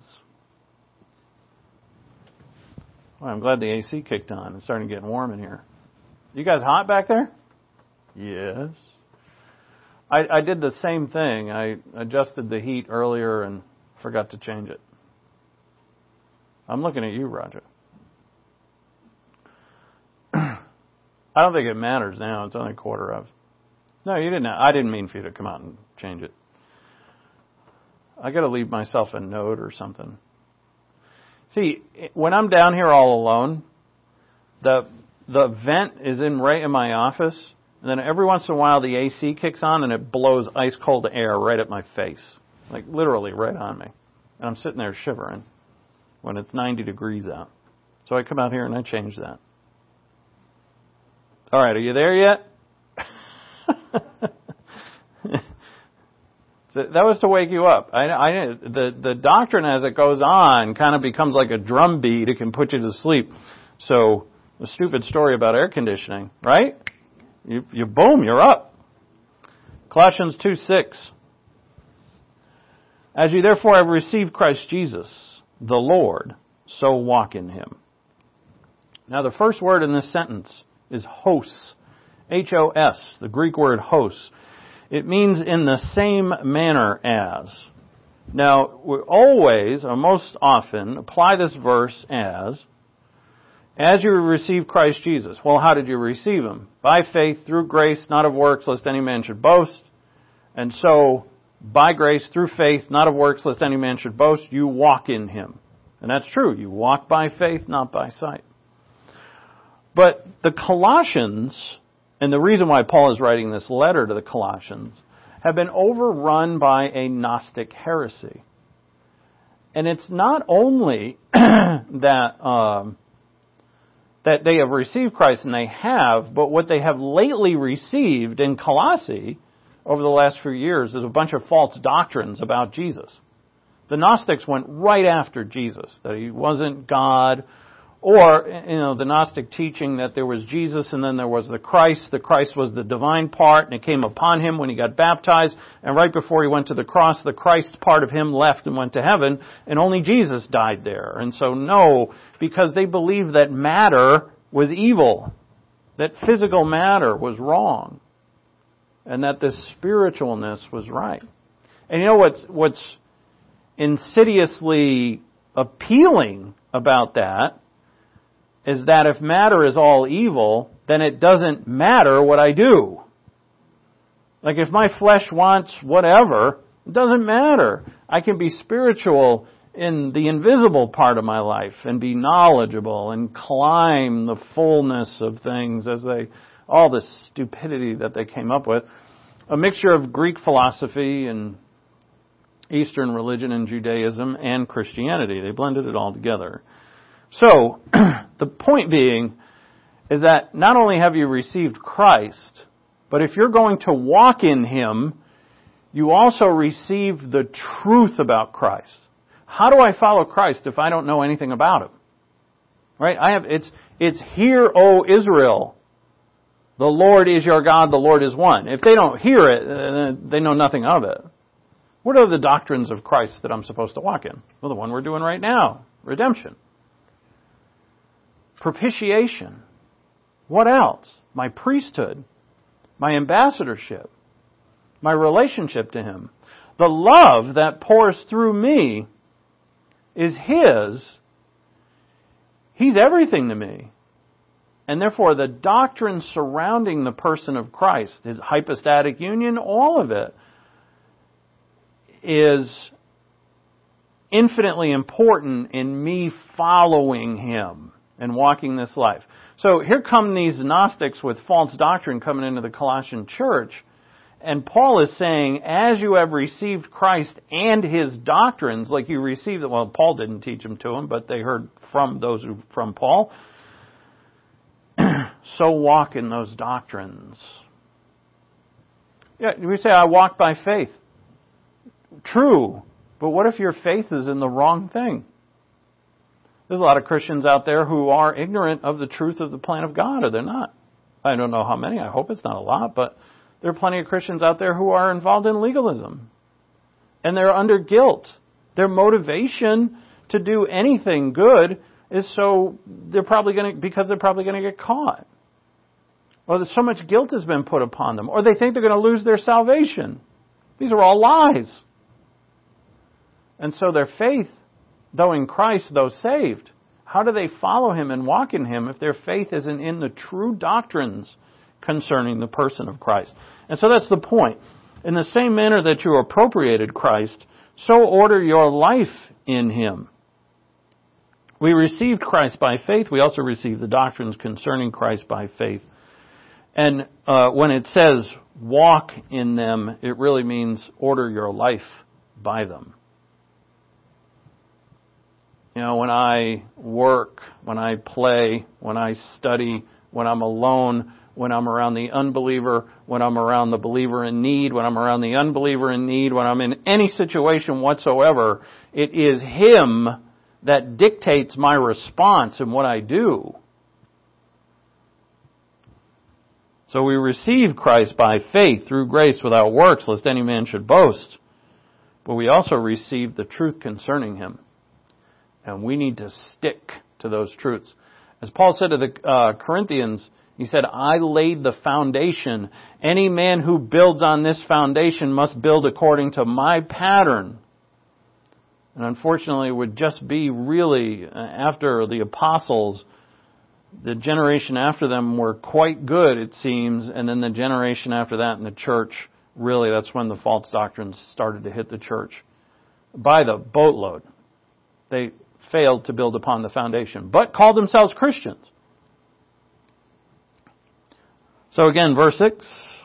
Well, I'm glad the A C kicked on. It's starting to get warm in here. You guys hot back there? Yes. I, I did the same thing. I adjusted the heat earlier and forgot to change it. I'm looking at you, Roger. I don't think it matters now. It's only a quarter of. No, you didn't. I didn't mean for you to come out and change it. I got to leave myself a note or something. See, when I'm down here all alone, the the vent is in right in my office, and then every once in a while the A C kicks on and it blows ice cold air right at my face, like literally right on me, and I'm sitting there shivering when it's ninety degrees out. So I come out here and I change that. All right, are you there yet? So that was to wake you up. I, I, the, the doctrine as it goes on kind of becomes like a drum beat. It can put you to sleep. So, a stupid story about air conditioning, right? You, you boom, you're up. Colossians two six. As you therefore have received Christ Jesus, the Lord, so walk in Him. Now, the first word in this sentence is hos. H O S, the Greek word hos. It means in the same manner as. Now, we always, or most often, apply this verse as, as you receive Christ Jesus. Well, how did you receive Him? By faith, through grace, not of works, lest any man should boast. And so, by grace, through faith, not of works, lest any man should boast, you walk in Him. And that's true. You walk by faith, not by sight. But the Colossians, and the reason why Paul is writing this letter to the Colossians, have been overrun by a Gnostic heresy. And it's not only that um, that they have received Christ, and they have, but what they have lately received in Colossae over the last few years is a bunch of false doctrines about Jesus. The Gnostics went right after Jesus, that He wasn't God, or, you know, the Gnostic teaching that there was Jesus and then there was the Christ. The Christ was the divine part, and it came upon Him when He got baptized, and right before He went to the cross, the Christ part of Him left and went to heaven, and only Jesus died there. And so no, because they believed that matter was evil, that physical matter was wrong, and that this spiritualness was right. And you know what's, what's insidiously appealing about that is that if matter is all evil, then it doesn't matter what I do. Like if my flesh wants whatever, it doesn't matter. I can be spiritual in the invisible part of my life and be knowledgeable and climb the fullness of things as they, all this stupidity that they came up with. A mixture of Greek philosophy and Eastern religion and Judaism and Christianity. They blended it all together. So, the point being is that not only have you received Christ, but if you're going to walk in Him, you also receive the truth about Christ. How do I follow Christ if I don't know anything about Him? Right? I have, it's, it's hear, O Israel, the Lord is your God, the Lord is one. If they don't hear it, they know nothing of it. What are the doctrines of Christ that I'm supposed to walk in? Well, the one we're doing right now, redemption. Propitiation. What else? My priesthood. My ambassadorship. My relationship to Him. The love that pours through me is His. He's everything to me. And therefore the doctrine surrounding the person of Christ, His hypostatic union, all of it, is infinitely important in me following Him and walking this life. So here come these Gnostics with false doctrine coming into the Colossian church. And Paul is saying, as you have received Christ and His doctrines, like you received it, well, Paul didn't teach them to them, but they heard from those who, from Paul, so walk in those doctrines. Yeah, we say, I walk by faith. True, but what if your faith is in the wrong thing? There's a lot of Christians out there who are ignorant of the truth of the plan of God, or they're not. I don't know how many. I hope it's not a lot, but there are plenty of Christians out there who are involved in legalism. And they're under guilt. Their motivation to do anything good is so they're probably going to, because they're probably going to get caught. Or that so much guilt has been put upon them. Or they think they're going to lose their salvation. These are all lies. And so their faith, though in Christ, though saved, how do they follow Him and walk in Him if their faith isn't in the true doctrines concerning the person of Christ? And so that's the point. In the same manner that you appropriated Christ, so order your life in Him. We received Christ by faith. We also received the doctrines concerning Christ by faith. And uh, when it says walk in them, it really means order your life by them. You know, when I work, when I play, when I study, when I'm alone, when I'm around the unbeliever, when I'm around the believer in need, when I'm around the unbeliever in need, when I'm in any situation whatsoever, it is Him that dictates my response and what I do. So we receive Christ by faith through grace without works, lest any man should boast. But we also receive the truth concerning Him. And we need to stick to those truths. As Paul said to the uh, Corinthians, He said, I laid the foundation. Any man who builds on this foundation must build according to my pattern. And unfortunately, it would just be really, after the apostles, the generation after them were quite good, it seems, and then the generation after that in the church, really, that's when the false doctrines started to hit the church. By the boatload. They failed to build upon the foundation, but called themselves Christians. So again, verse six.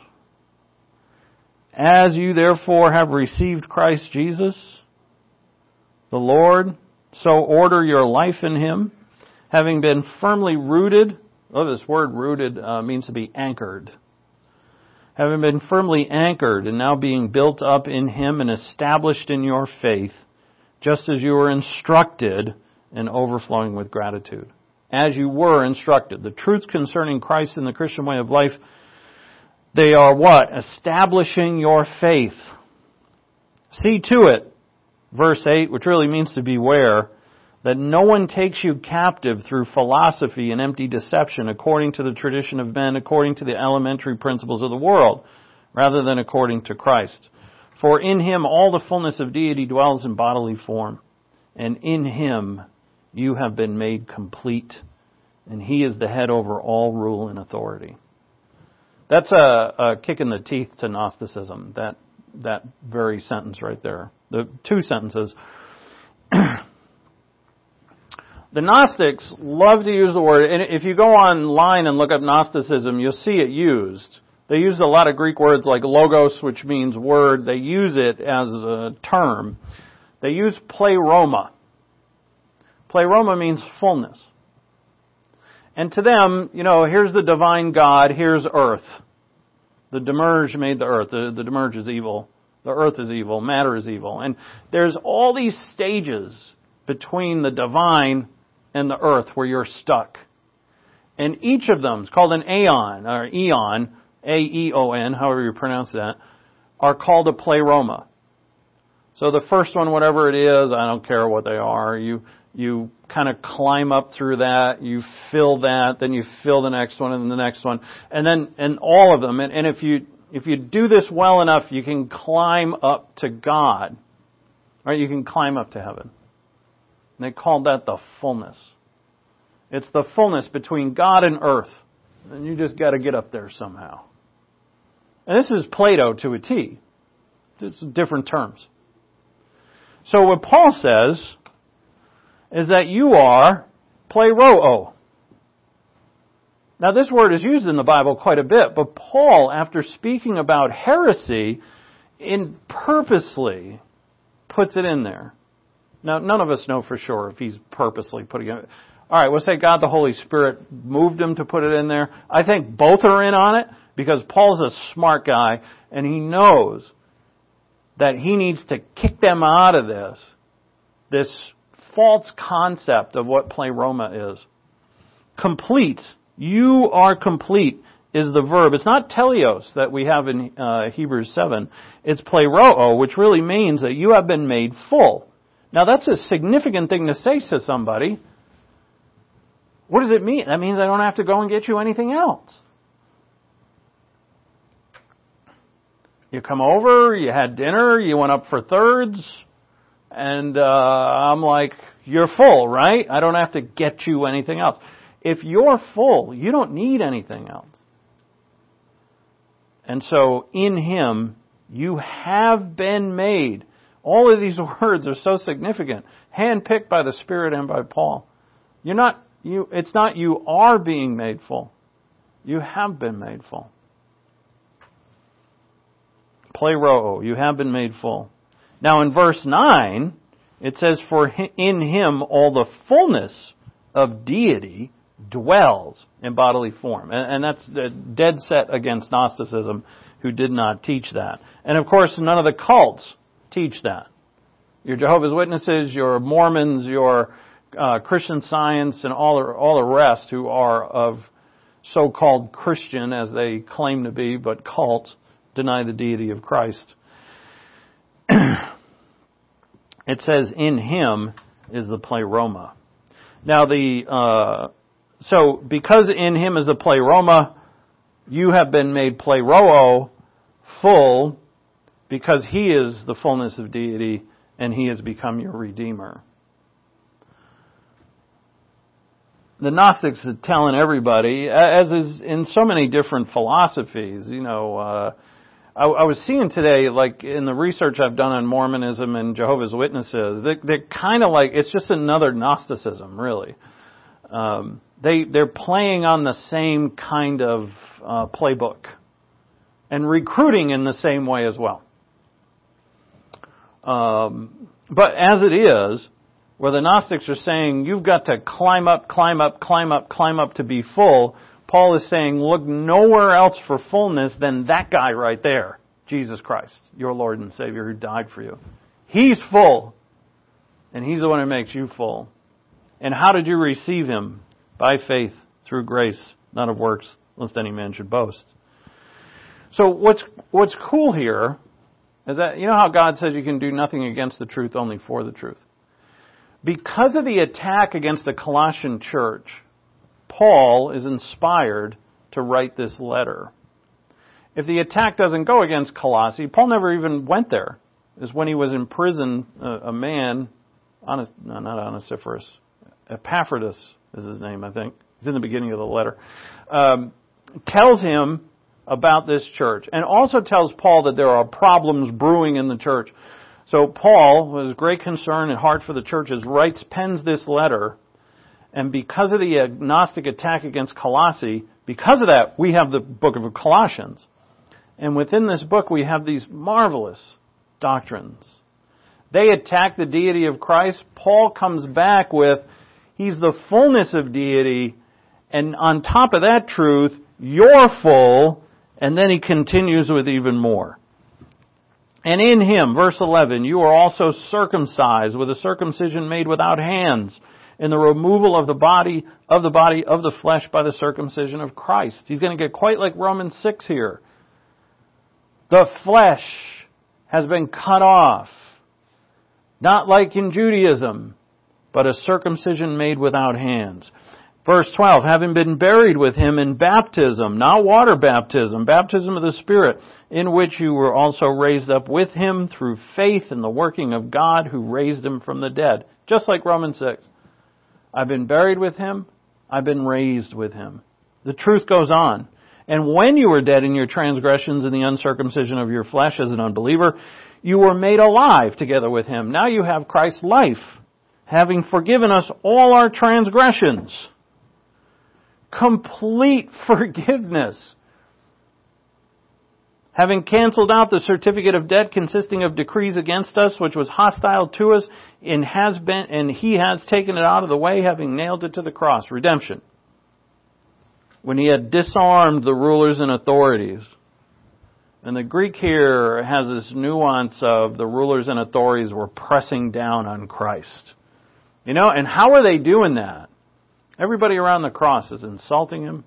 As you therefore have received Christ Jesus, the Lord, so order your life in Him, having been firmly rooted. Oh, this word rooted uh, means to be anchored. Having been firmly anchored and now being built up in Him and established in your faith, just as you were instructed, and overflowing with gratitude. As you were instructed. The truths concerning Christ and the Christian way of life, they are what? Establishing your faith. See to it, verse eight, which really means to beware, that no one takes you captive through philosophy and empty deception, according to the tradition of men, according to the elementary principles of the world, rather than according to Christ. For in Him all the fullness of deity dwells in bodily form, and in Him you have been made complete, and He is the head over all rule and authority. That's a, a kick in the teeth to Gnosticism, that that very sentence right there. The two sentences. The Gnostics love to use the word, and if you go online and look up Gnosticism, you'll see it used. They use a lot of Greek words like logos, which means word. They use it as a term. They use pleroma. Pleroma means fullness. And to them, you know, here's the divine God, here's earth. The Demerge made the earth. The, the Demerge is evil. The earth is evil. Matter is evil. And there's all these stages between the divine and the earth where you're stuck. And each of them is called an aeon, or eon, A E O N, however you pronounce that, are called a pleroma. So the first one, whatever it is, I don't care what they are, you you kind of climb up through that, you fill that, then you fill the next one and the next one, and then and all of them. And, and if you if you do this well enough, you can climb up to God, right? You can climb up to heaven. And they called that the fullness. It's the fullness between God and earth. And you just got to get up there somehow. And this is Plato to a T. Just different terms. So what Paul says is that you are pleroo. Now this word is used in the Bible quite a bit, but Paul, after speaking about heresy, in purposely puts it in there. Now, none of us know for sure if he's purposely putting it. All right, we'll say God the Holy Spirit moved him to put it in there. I think both are in on it because Paul's a smart guy and he knows that he needs to kick them out of this, this false concept of what pleroma is. Complete. You are complete is the verb. It's not teleos that we have in uh, Hebrews seven. It's pleroo, which really means that you have been made full. Now that's a significant thing to say to somebody. What does it mean? That means I don't have to go and get you anything else. You come over, you had dinner, you went up for thirds, and uh, I'm like, you're full, right? I don't have to get you anything else. If you're full, you don't need anything else. And so in Him, you have been made. All of these words are so significant, handpicked by the Spirit and by Paul. You're not, you, it's not you are being made full. You have been made full. Pleroo, you have been made full. Now in verse nine, it says, for in Him all the fullness of deity dwells in bodily form. And, and that's dead set against Gnosticism, who did not teach that. And of course, none of the cults teach that. Your Jehovah's Witnesses, your Mormons, your uh, Christian Science, and all the, all the rest who are of so-called Christian, as they claim to be, but cults, deny the deity of Christ. It says, in Him is the pleroma. Now, the uh, so because in him is the pleroma, you have been made pleroo, full, because he is the fullness of deity and he has become your Redeemer. The Gnostics are telling everybody, as is in so many different philosophies, you know, uh, I, I was seeing today, like in the research I've done on Mormonism and Jehovah's Witnesses, they, they're kind of like, it's just another Gnosticism, really. Um, they, they're playing on the same kind of uh, playbook and recruiting in the same way as well. Um, but as it is, where the Gnostics are saying, you've got to climb up, climb up, climb up, climb up to be full, Paul is saying, look nowhere else for fullness than that guy right there, Jesus Christ, your Lord and Savior who died for you. He's full, and He's the one who makes you full. And how did you receive Him? By faith, through grace, not of works, lest any man should boast. So what's what's cool here is that, you know how God says you can do nothing against the truth, only for the truth? Because of the attack against the Colossian church, Paul is inspired to write this letter. If the attack doesn't go against Colossae, Paul never even went there. Is when he was in prison, a, a man, honest, no, not Onesiphorus, Epaphroditus is his name, I think. It's in the beginning of the letter. Um, tells him about this church, and also tells Paul that there are problems brewing in the church. So Paul, with his great concern and heart for the churches, writes, pens this letter, and because of the Gnostic attack against Colossae, because of that, we have the book of Colossians. And within this book, we have these marvelous doctrines. They attack the deity of Christ. Paul comes back with, He's the fullness of deity, and on top of that truth, you're full, and then he continues with even more. And in Him, verse eleven, you are also circumcised with a circumcision made without hands, in the removal of the body, of the body of the flesh by the circumcision of Christ. He's going to get quite like Romans six here. The flesh has been cut off. Not like in Judaism, but a circumcision made without hands. Verse twelve, having been buried with Him in baptism, not water baptism, baptism of the Spirit, in which you were also raised up with Him through faith in the working of God who raised Him from the dead. Just like Romans six. I've been buried with Him, I've been raised with Him. The truth goes on. And when you were dead in your transgressions and the uncircumcision of your flesh as an unbeliever, you were made alive together with Him. Now you have Christ's life, having forgiven us all our transgressions. Complete forgiveness. Having canceled out the certificate of debt consisting of decrees against us, which was hostile to us, and has been, and He has taken it out of the way, having nailed it to the cross. Redemption. When He had disarmed the rulers and authorities. And the Greek here has this nuance of the rulers and authorities were pressing down on Christ. You know, and how are they doing that? Everybody around the cross is insulting Him,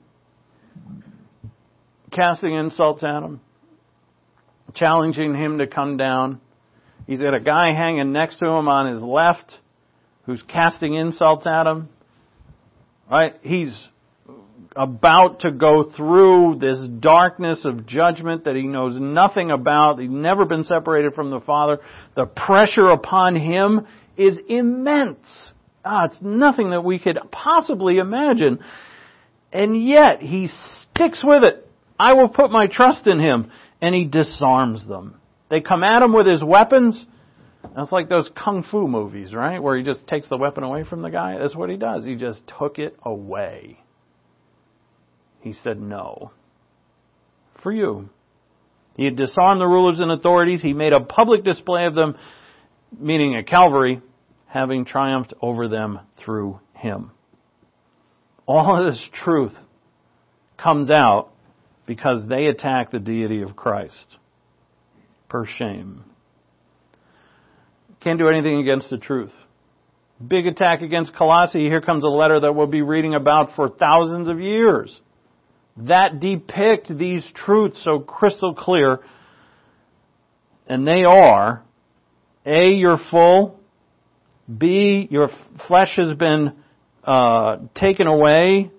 casting insults at Him, challenging Him to come down. He's got a guy hanging next to Him on his left who's casting insults at Him. Right? He's about to go through this darkness of judgment that He knows nothing about. He's never been separated from the Father. The pressure upon Him is immense. Ah, it's nothing that we could possibly imagine. And yet, He sticks with it. I will put my trust in Him. And He disarms them. They come at Him with His weapons. That's like those kung fu movies, right? Where He just takes the weapon away from the guy. That's what He does. He just took it away. He said no. For you. He had disarmed the rulers and authorities. He made a public display of them, meaning at Calvary, having triumphed over them through Him. All of this truth comes out because they attack the deity of Christ. Per shame. Can't do anything against the truth. Big attack against Colossae. Here comes a letter that we'll be reading about for thousands of years. That depict these truths so crystal clear. And they are, A, you're full. B, your flesh has been uh, taken away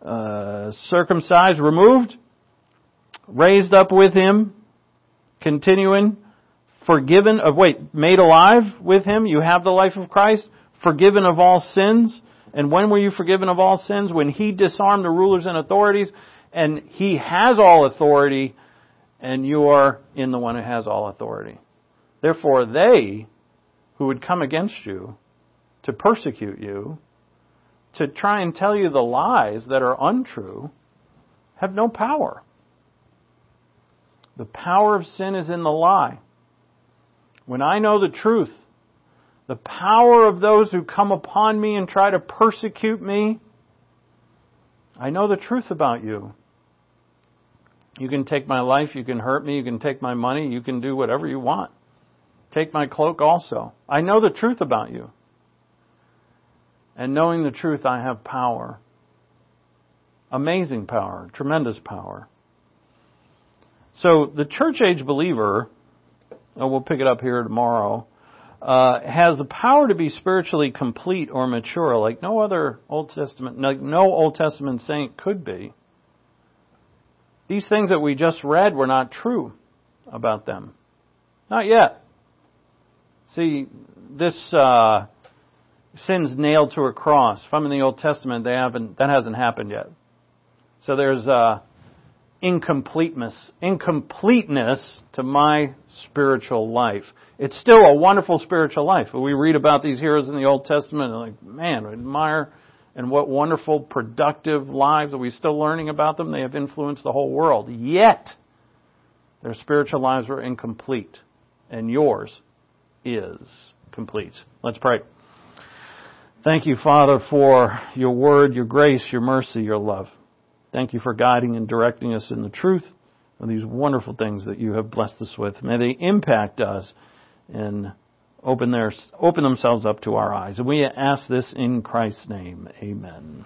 uh, circumcised, removed, raised up with Him, continuing, forgiven of, wait, made alive with Him. You have the life of Christ, forgiven of all sins. And when were you forgiven of all sins? When He disarmed the rulers and authorities, and He has all authority, and you are in the one who has all authority. Therefore, they who would come against you to persecute you, to try and tell you the lies that are untrue, have no power. The power of sin is in the lie. When I know the truth, the power of those who come upon me and try to persecute me, I know the truth about you. You can take my life, you can hurt me, you can take my money, you can do whatever you want. Take my cloak also. I know the truth about you. And knowing the truth, I have power. Amazing power, tremendous power. So the church age believer, oh, we'll pick it up here tomorrow, uh, has the power to be spiritually complete or mature like no other Old Testament, like no Old Testament saint could be. These things that we just read were not true about them. Not yet. See, this uh, sin's nailed to a cross. If I'm in the Old Testament, they haven't. That hasn't happened yet. So there's uh, incompleteness, incompleteness to my spiritual life. It's still a wonderful spiritual life. We read about these heroes in the Old Testament, and like, man, I admire. And what wonderful, productive lives. Are we still learning about them? They have influenced the whole world. Yet, their spiritual lives were incomplete. And yours is complete. Let's pray. Thank you, Father, for your word, your grace, your mercy, your love. Thank you for guiding and directing us in the truth of these wonderful things that you have blessed us with. May they impact us and Open their, open themselves up to our eyes. And we ask this in Christ's name. Amen.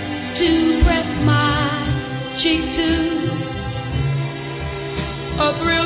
Cheek to a thrill